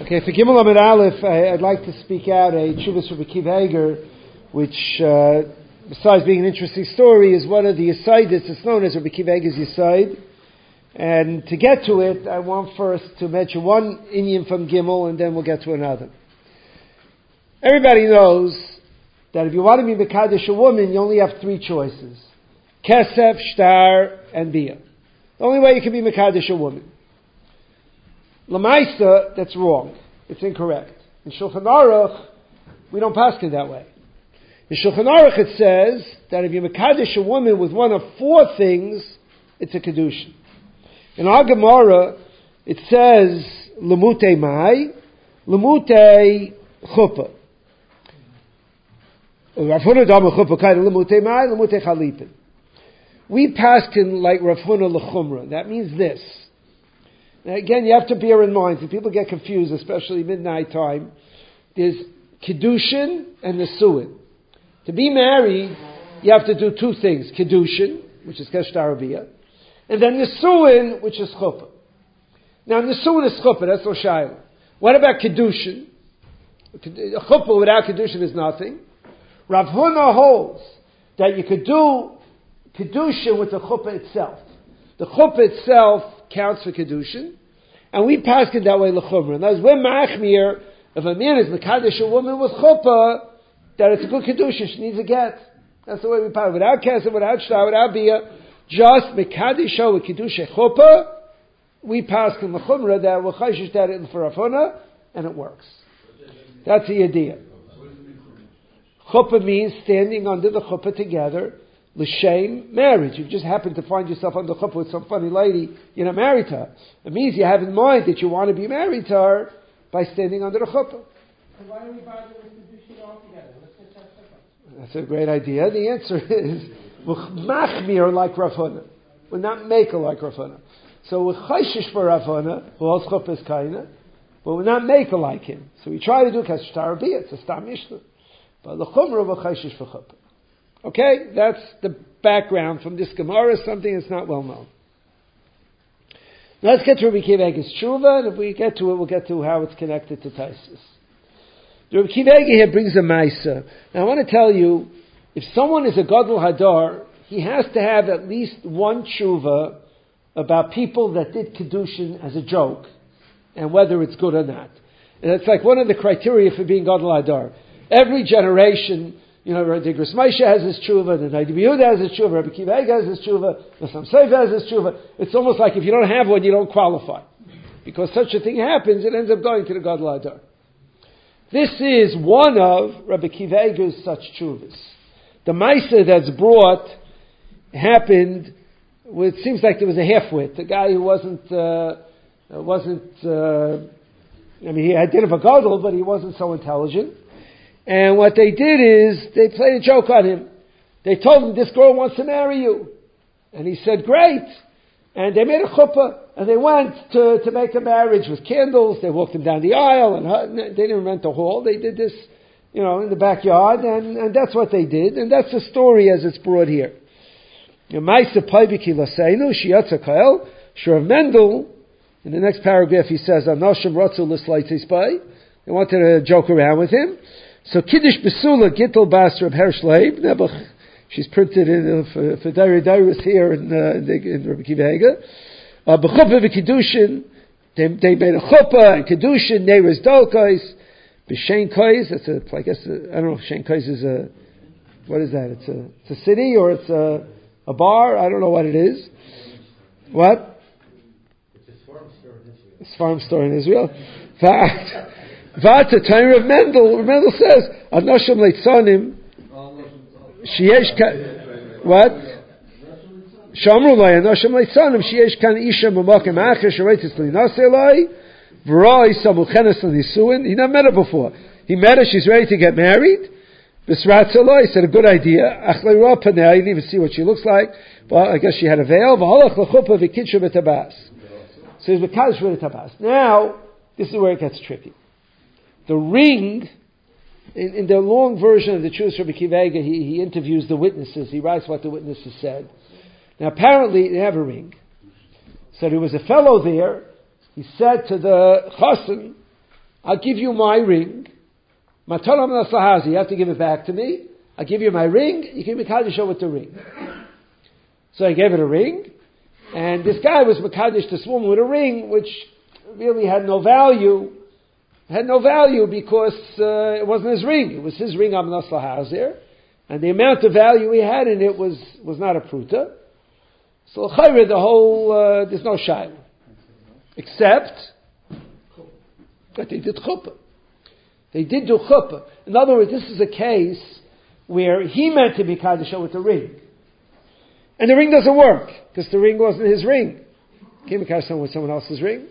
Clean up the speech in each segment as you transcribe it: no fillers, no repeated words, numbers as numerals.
Okay, for Gimel Amid Aleph, I'd like to speak out a Tshuvas Rabbi Akiva Eiger, which, besides being an interesting story, is one of the Yesaides. It's known as Rabbi Akiva Eiger's Yesaid. And to get to it, I want first to mention one inyan from Gimel, and then we'll get to another. Everybody knows that if you want to be Mekadesh a woman, you only have three choices: Kesef, Shtar, and Bia. The only way you can be Mekadesh a woman. Lamaisa, that's wrong. It's incorrect. In Shulchan Aruch, we don't pass it that way. In Shulchan Aruch it says that if you Mekadesh a woman with one of four things, it's a Kedushin. In our Gemara, it says Lemute Mai, Lemute Chuppah. Rav Huna Dama Chuppah Kaida Lemute Mai, Lemute Chalipin. We pass in like Rav Huna L'Chumra. That means this. Now again, you have to bear in mind, if people get confused, especially midnight time, there's Kiddushin and Nesuin. To be married, you have to do two things: Kiddushin, which is Kesh Tarabiyah, and then Nesuin, which is Chuppah. Now Nesuin is Chuppah, that's no Shaila. What about Kiddushin? Chuppah without Kiddushin is nothing. Rav Huna holds that you could do Kiddushin with the Chuppah itself. The Chuppah itself counts for Kedushin, and we pass it that way l'chumra. Now, we're machmir, if a man is mekadesh a woman with chuppah, that it's a good Kedushin, she needs a get. That's the way we pass it. Without kesef, without shtar, without bia, just mekadesh with kedusha chuppah, we pass in l'chumra that we're chayshish that in for Rav Huna, and it works. That's the idea. Chuppah means standing under the chuppah together, l'shem marriage. You just happen to find yourself on the chuppah with some funny lady, you're not married to her. It means you have in mind that you want to be married to her by standing under the chuppah. So why don't we bother with Kedushin altogether? Let's get that chuppah. That's a great idea. The answer is machmir like Rav Huna. We're not maker like Rav Huna. So we're chayshish for Rav Huna, who holds chuppah is kaina, but we're not maker like him. So we try to do kashtar biyah. It's a stam mishnah. But the chumrah we're chayshish for chuppah. Okay, that's the background from this Gemara, something that's not well known. Now let's get to Rabbi Akiva Eiger's tshuva, and if we get to it, we'll get to how it's connected to Taisus. Rabbi Akiva Eiger here brings a Maisa. Now I want to tell you, if someone is a Gadol Hadar, he has to have at least one tshuva about people that did Kedushin as a joke, and whether it's good or not. And it's like one of the criteria for being Gadol Hadar. Every generation, the Gris Moshe has his tshuva, the Nadi Yehuda has his tshuva, Rabbi Akiva Eiger has his tshuva, the Sam Sefer has his tshuva. It's almost like if you don't have one, you don't qualify. Because such a thing happens, it ends up going to the Gadol Hadar. This is one of Rabbi Akiva Eiger's such tshuvas. The Maisa that's brought happened, it seems like there was a halfwit. The guy who he had din of a gadol, but he wasn't so intelligent. And what they did is, they played a joke on him. They told him, this girl wants to marry you. And he said, great. And they made a chuppah. And they went to make a marriage with candles. They walked him down the aisle. And they didn't rent a hall. They did this, in the backyard. And that's what they did. And that's the story as it's brought here. Shrav Mendel, in the next paragraph he says, Anoshim Ratzu L'Slaitis Bai. They wanted to joke around with him. So Kiddush Besula Gittel Bas Reb Hersh Leib Nebuch. She's printed in for Dairis here in Rabbi Akiva Eiger. B'chuppah v'kiddushin, they made a chuppah and kiddushin neiros dolkos b'shein kois. That's I guess I don't know if shein kois is what is that? It's a city or it's a bar. I don't know what it is. What? It's a farm store in Israel. It's a farm store in Israel. Vata time of Mendel. Mendel says, "Anoshim leitzanim sheyesh what? Shamru lay anoshim leitzanim sheyesh kan isha b'makom acher shereitis linasei v'roi samuchenes l'nisuin." He never met her before. He met her. She's ready to get married. B'sratzaloi. He said, "A good idea." Achlei roh panei. I didn't even see what she looks like. But I guess she had a veil. V'halach l'chuppah v'kidsha b'tabas. So he's v'kadosh b'tabas. Now this is where it gets tricky. The ring, in the long version of the Tshuvas Rabbi Akiva Eiger, he interviews the witnesses. He writes what the witnesses said. Now apparently they have a ring. So there was a fellow there. He said to the chassan, I'll give you my ring. Mataram laslahazi, you have to give it back to me. I'll give you my ring, you can be Mekadesh with the ring. So he gave it a ring, and this guy was Mekadesh this woman with a ring, which really had no value. Had no value because it wasn't his ring. It was his ring, Amnas Lahazir, and the amount of value he had in it was not a pruta. So Chayre, the whole, there's no shayla. Except that they did chuppah. They did do chuppah. In other words, this is a case where he meant to be Kaddish with the ring. And the ring doesn't work, because the ring wasn't his ring. He came Kaddish with someone else's ring.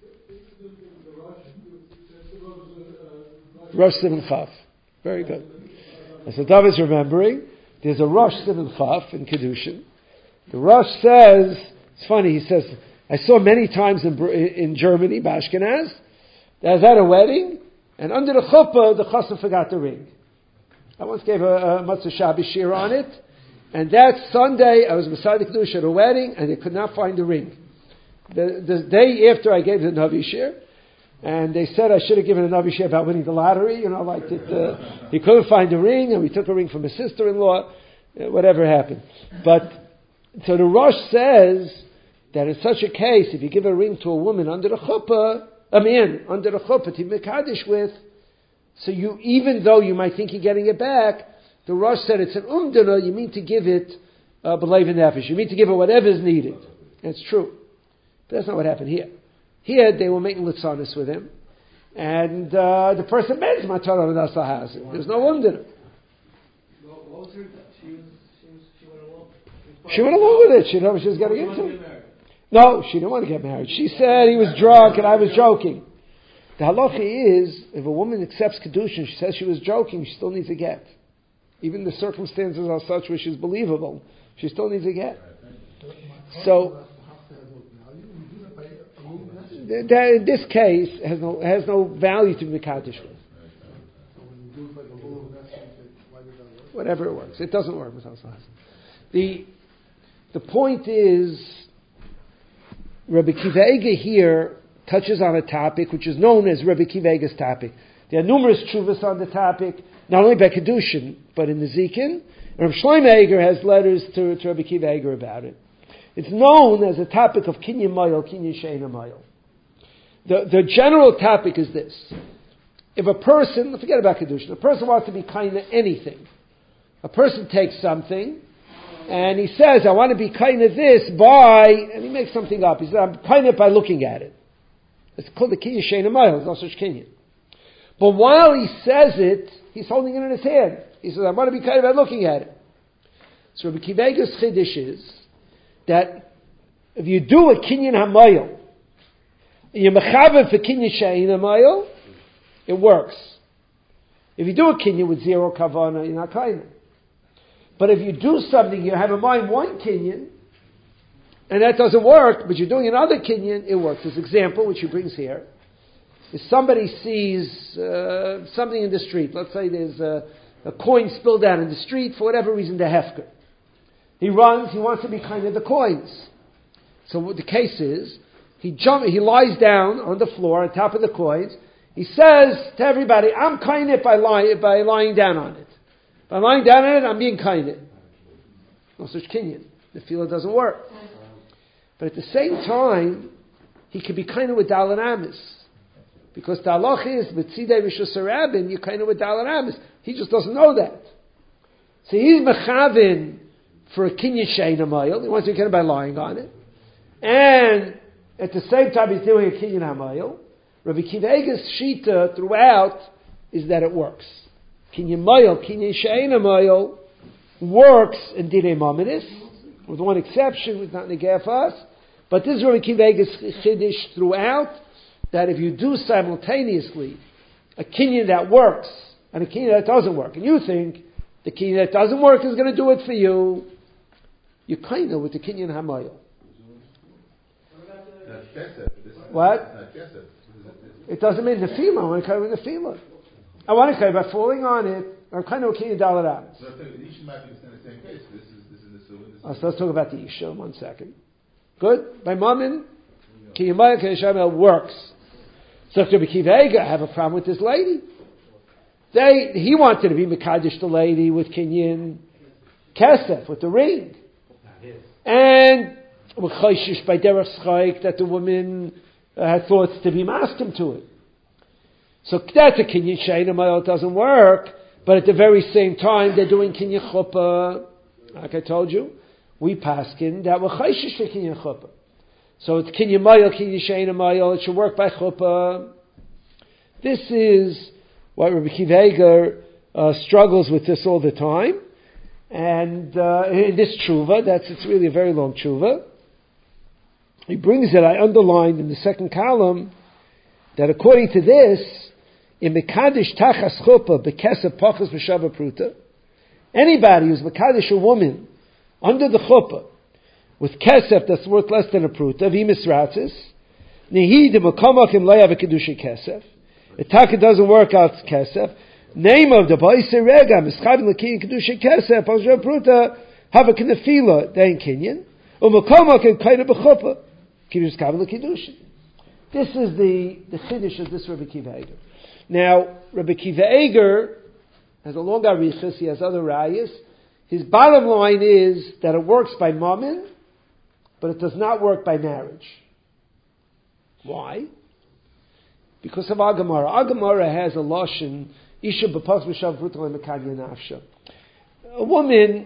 Rosh Sivan Chaf. Very good. As the Dav is remembering, there's a Rosh Sivan Chaf in Kedushin. The Rosh says, it's funny, he says, I saw many times in Germany, Bashkenaz, that I was at a wedding, and under the chuppah, the chassan forgot the ring. I once gave a Matzah Shabbos shir on it, and that Sunday, I was beside the Kedusha at a wedding, and they could not find the ring. The day after I gave the Navi shir, and they said I should have given a Navi shir about winning the lottery, like it, he couldn't find the ring, and we took a ring from his sister-in-law, whatever happened. But, so the Rosh says that in such a case, if you give a ring to a woman under the chuppah to be Mekadesh with, so you, even though you might think you're getting it back, the Rosh said it's an umdana, you mean to give it b'leiv nefesh. You mean to give it whatever is needed. And it's true. But that's not what happened here. Here, they were making litzanis with him, and the person meant Matara V'nasa has it. There's no umdana. What was her? She went along with it. She didn't know what she was getting into. No, she didn't want to get married. She said he was drunk and I was joking. The halacha is, if a woman accepts Kedushin, she says she was joking, she still needs a get. Even the circumstances are such where she's believable, she still needs a get. So, in this case, has no value to be Mekadesh with. Whatever it works. It doesn't work with Hassan. The point is, Rabbi Kiva Eger here touches on a topic which is known as Rabbi Kiva Eger's topic. There are numerous tshuvas on the topic, not only by Kedushin, but in the Zikin. And Rabbi Shlomo Eger has letters to Rabbi Kiva Eger about it. It's known as a topic of Kinyan Mayil, Kinyan Sheina Mayil. The general topic is this. If a person, forget about Kedushin, a person wants to be kind of anything. A person takes something, and he says, I want to be kind of this by, and he makes something up. He says, I'm kind of by looking at it. It's called the Kinyan Sheina Mayil. There's no such Kinyan. But while he says it, he's holding it in his hand. He says, I want to be kind of by looking at it. So Rabbi Kiva Eger's Chiddush is that if you do a Kinyan HaMayil, and you're mechaber for Kinyan Sheina Mayil, it works. If you do a Kinyan with zero Kavana, you're not kind of. But if you do something, you have in mind one Kinyan, and that doesn't work, but you're doing another Kinyan, it works. This example, which he brings here, is somebody sees something in the street. Let's say there's a coin spilled down in the street, for whatever reason, the hefker. He runs, he wants to be kind of the coins. So what the case is, he lies down on the floor on top of the coins. He says to everybody, I'm kind of by lying down on it. By lying down on it, I'm being kind of. No such Kinyan. The feeler doesn't work. But at the same time, he could be kind of with Dalan Amis. Because the halach is, B'tzidei Rishus HaRabim, you're kind of with Dalan Amis. He just doesn't know that. So he's mechavin for a Kinyan Sheina Mayil. He wants to be kind of by lying on it. And at the same time, he's doing a Kinyan HaMayil. Rabbi Kiva Eger's shita throughout is that it works. Kinyan Mayil, Kinyan Sheina Mayil works in Dinei Mammidus, with one exception, with not Negeh for us. But this is Rabbi Kiva Eger's chiddush throughout, that if you do simultaneously a Kinyan that works and a Kinyan that doesn't work, and you think the Kinyan that doesn't work is going to do it for you, you're kind of with the Kinyan HaMayil. What? It doesn't mean the fila. I want to carry with the fila. I want to carry by falling on it. I'm kind of a Kinyan Dalar Amis. So let's talk about the Isha 1 second. Good? By Mammon, Kinyan Mayil, Kinyan Sheina Mayil works. So Rabbi Akiva Eiger, I have a problem with this lady. He wanted to be Mekadesh the lady with Kinyan Kesef, with the ring. And with Chayshish by Derech Schaik, that the woman had thoughts to be maskim to it. So that's a Kinyan Sheina Mayal, it doesn't work, but at the very same time, they're doing Kinyan Chuppah. Like I told you, we paskin that we're Chayshish for Kinyan Chuppah. So it's Kinyan Mayal, Kinyan Sheina Mayal, it should work by Chuppah. This is what Rabbi Akiva Eiger struggles with this all the time. And in this tshuva, it's really a very long tshuva. He brings it, I underlined in the second column, that according to this, in Mekadesh Tachas Chuppah, Bekesef Pachas B'Shava Pruta, anybody who's Mekadesh a woman under the Chuppah, with Kesef that's worth less than a Pruta, V'Imis Ratzis, Nehi de Makomakim Le'av Kedusha Kesef, the Taka doesn't work out Kesef, name of the Ba'ise Rega, Mischavim L'Kinyan Kedusha Kesef, Pachas B'Shava Pruta, have a Knefila, Dein Kinyan, U'Makomakim Kaina B'Chuppah, This is the chiddush of this Rabbi Akiva Eiger. Now, Rabbi Akiva Eiger has a long arichas, he has other rayas. His bottom line is that it works by mammon, but it does not work by marriage. Why? Because of Agamara. Agamara has a lashon, Isha b'pas b'shav v'rutal mekanya nafsha. A woman,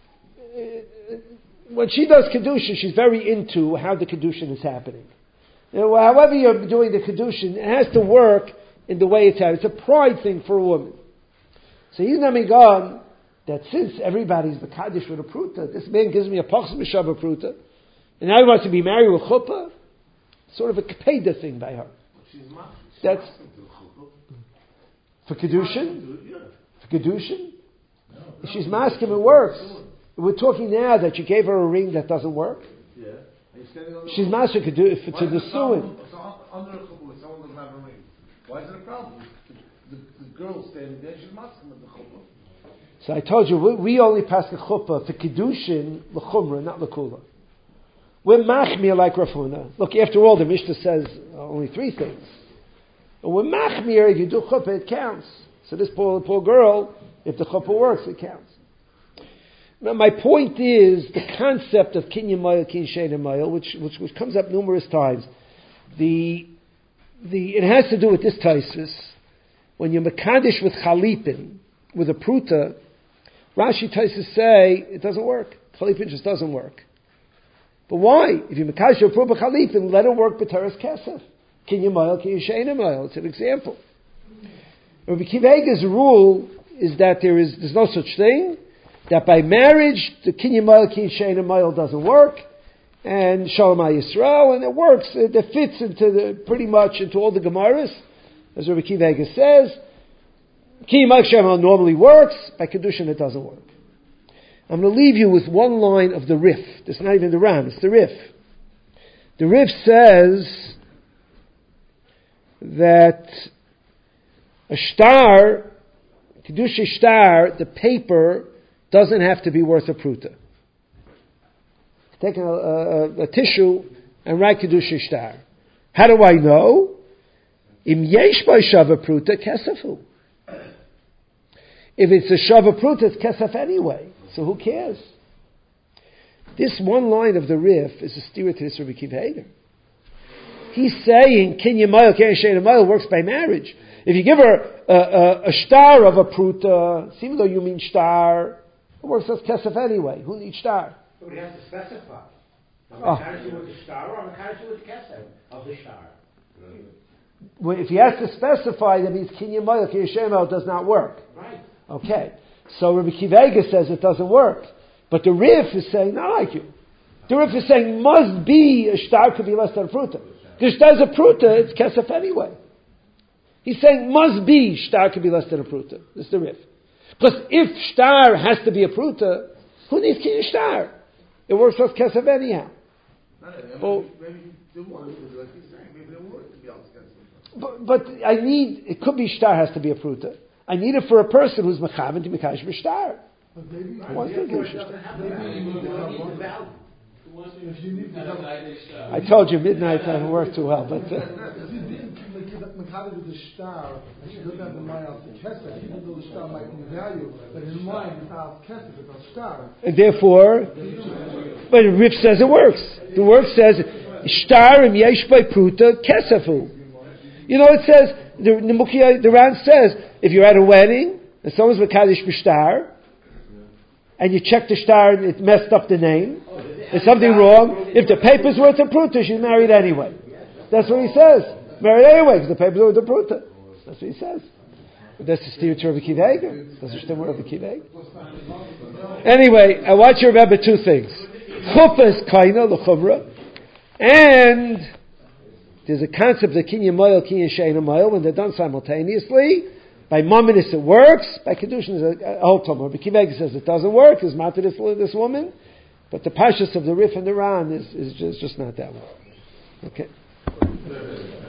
when she does Kedushin, she's very into how the Kedushin is happening. However you're doing the Kedushin, it has to work in the way it's happening. It's a pride thing for a woman. So he's namigan that since everybody's the Kaddish with a Pruta, this man gives me a Pachs B'Shav Pruta, and now he wants to be married with Chuppah, sort of a Kepeda thing by her. That's for Kedushin? For Kedushin? If she's masking, it works. We're talking now that you gave her a ring that doesn't work. Yeah. She's master could do it to the suing. Under a chuppah, someone doesn't have a ring. Why is it a problem? The girl standing there, she's masking with the chuppah. So I told you, we only pass the chuppah for kedushin l'chumra, not l'kula. We're machmir like Rafuna. Look, after all, the Mishnah says only three things. And we're machmir, if you do chuppah, it counts. So this poor girl, if the chuppah works, it counts. Now, my point is the concept of kinyan mayil, kin sheina mayil, which comes up numerous times. It has to do with this taisus. When you're mekadesh with chalipin, with a pruta, Rashi taisus say it doesn't work. Chalipin just doesn't work. But why? If you're mekadesh with a pruta chalipin, let it work b'teres kesef. Kinyan mayil, kin sheina mayil. It's an example. Rabbi Akiva Eiger's rule is that there's no such thing. That by marriage, the Kinyan Mayil, Kin Sheina Mayil doesn't work, and Shalom Yisrael, and it works, it fits into pretty much into all the Gemaras, as Rabbi Akiva Eiger says. Kinyan Mayil, Sheina Mayil normally works, by Kedushin it doesn't work. I'm going to leave you with one line of the Rif. It's not even the Ram, it's the Rif. The Rif says that a star, Kedusha star, the paper, doesn't have to be worth a pruta. Take a tissue and write Kedusha Shtar. How do I know? Im yesh by shava pruta kesafu. If it's a shava pruta, it's kesef anyway. So who cares? This one line of the Rif is a steer to this Rabbi Akiva Eiger. He's saying kinyan mayil, kinyan sheina mayil works by marriage. If you give her a star of a pruta, even though you mean star, it works as kesef anyway. Who needs star? But he has to specify. I'm mekadesh with the star or I'm mekadesh with the kesef of the star. Well, if he has to specify, that means kinyan mayil, kinyan sheina mayil does not work. Right. Okay. So Rabbi Akiva Eiger says it doesn't work. But the Rif is saying, not like you. The Rif is saying, must be a star could be less than a pruta. Because star's a pruta, it's kesef anyway. He's saying, must be star could be less than a pruta. This is the Rif. Because if star has to be a pruta, who needs kinyan star? It works as kesef anyhow. Maybe they want it like he's saying. Maybe they want it to be able to But it could be star has to be a pruta. I need it for a person who's mechavan to mekadosh b'shtar. But maybe Wants to do shtar. if you need to I told you midnight doesn't work too well, but. she's Makati with the star, and she doesn't have the money of the Kesef, even though the star might be value, but in mind, it's not Kesef, it's not star. And therefore, but Rif says it works. The work says, Shtar im yesh by pruta kesefu. You know, it says, the Ran says, if you're at a wedding, and someone's Makadish b'shtar, and you check the star and it messed up the name, there's something wrong. If the paper's worth a pruta, she's married anyway. That's what he says. Married anyway, because the paper's worth a pruta. That's what he says. But that's the steer to Rabbi Akiva Eiger. That's the steer to Rabbi Akiva Eiger. Anyway, I want you to remember two things. Chuppah is kaina, l'chumra, and there's a concept of kinyan moil, kinyan sheina moil, when they're done simultaneously. By Mominus it works, by Kedushin is a whole Tomah. Rabbi Akiva Eiger says it doesn't work, it's not to this woman, but the pashas of the Rif and the Ran is just not that one. Okay.